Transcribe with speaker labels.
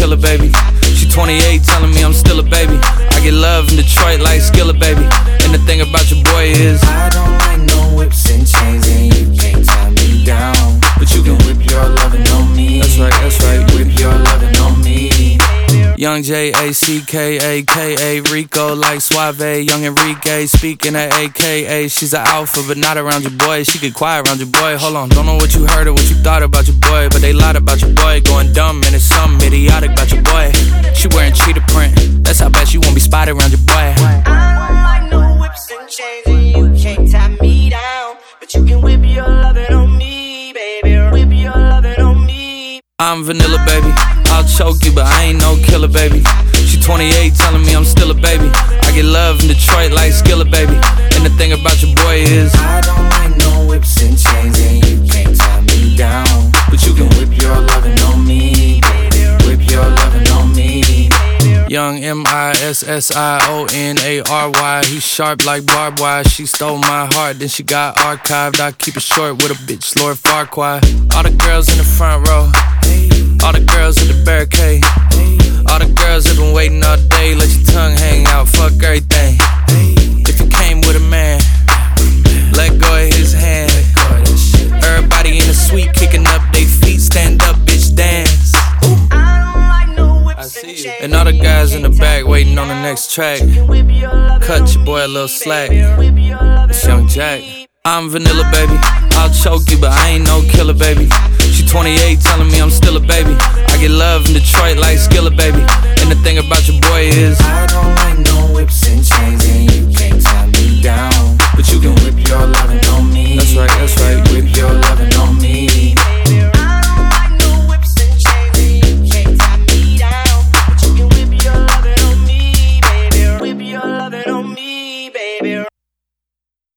Speaker 1: killer, baby. She 28, telling me I'm still a baby. I get love in Detroit like Skillet, baby. And the thing about your boy is
Speaker 2: I don't like no whips and chains, and you can't tie me down. But you can whip your lovin' on me.
Speaker 1: That's right, that's right.
Speaker 2: Whip your lovin' on me.
Speaker 1: Young J-A-C-K-A-K-A, Rico like Suave, Young Enrique, speaking at AKA. She's an alpha, but not around your boy. She get quiet around your boy. Hold on, don't know what you heard or what you thought about your boy, but they lied about your boy. Going dumb, and it's something idiotic about your boy. She wearing cheetah print, that's how bad she won't be spotted around your boy.
Speaker 3: I don't like no whips and chains, and you can't tie me down. But you can whip your lovin' on me, baby. Whip your lovin' on me.
Speaker 1: I'm vanilla, baby. I'll choke you, but I ain't no killer, baby. She 28, telling me I'm still a baby. I get love in Detroit like Skillet, baby. And the thing about your boy is
Speaker 2: I don't like no whips and chains, and you can't tie me down.
Speaker 1: but you can
Speaker 2: Whip your lovin' on me, whip your lovin' on me.
Speaker 1: Young M-I-S-S-I-O-N-A-R-Y. He sharp like barbed wire. She stole my heart, then she got archived. I keep it short with a bitch, Lord Farquaad. All the girls in the front row, all the girls at the barricade, all the girls that been waiting all day. Let your tongue hang out, fuck everything. If you came with a man, let go of his hand. Everybody in the suite kicking up they feet. Stand up, bitch, dance. And all the guys in the back waiting on the next track. Cut your boy a little slack. It's Young Jack. I'm vanilla, baby. I'll choke you, but I ain't no killer, baby. She 28, telling me I'm still a baby. I get love in Detroit like Skillet, baby. And the thing about your boy is
Speaker 2: I don't like no whips and chains, and you can't tie me down.
Speaker 1: but you can
Speaker 2: Whip your lovin' on me.
Speaker 1: That's right, that's right.